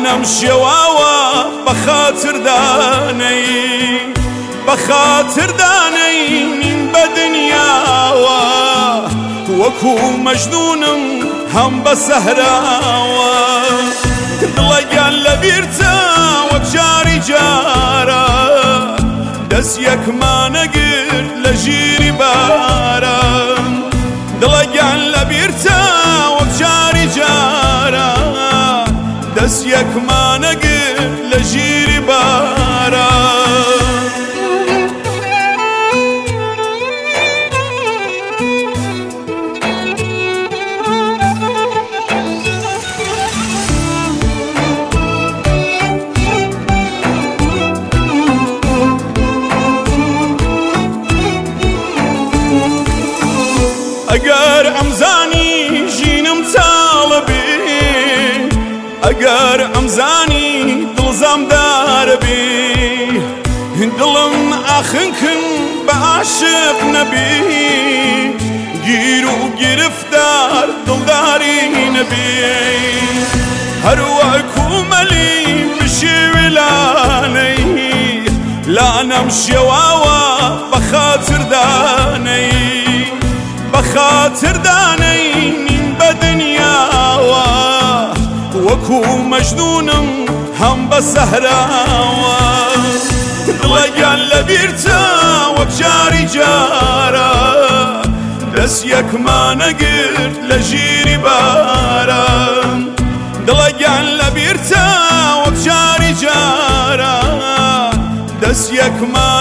لانم شواوا بخاطر داني من بدنياوا وكو مجنونم هم بسهراوا دڵەگیان لە بیرتە وەک جاری جارە دەست یەکمانەگرت لە ژیری بارە دڵەگیان لە بیرتە وەک جاری جارە دەست یەکمانەگرت لە ژیری بارە ئەگەر ئەمزانی ژینم تاڵەبێ ئەگەر ئەمزانی دڵزامدارەبێ دڵم ئاخنکن بە عاشق نەبێ گیر و گرفتار دڵداری نەبێ هەروەکو مەلی بشێوێ لانەی لانەم شێواوە بەخاتر دانەی من بدنیاوا وەکو مەجنونم هەم بەسەهراوا دڵەگیان لە بیرتە وەک جاری جارە دەست یەکمانەگرت لە ژیری بارە دڵەگیان لە بیرتە وەک جاری جارە دەست یەکمان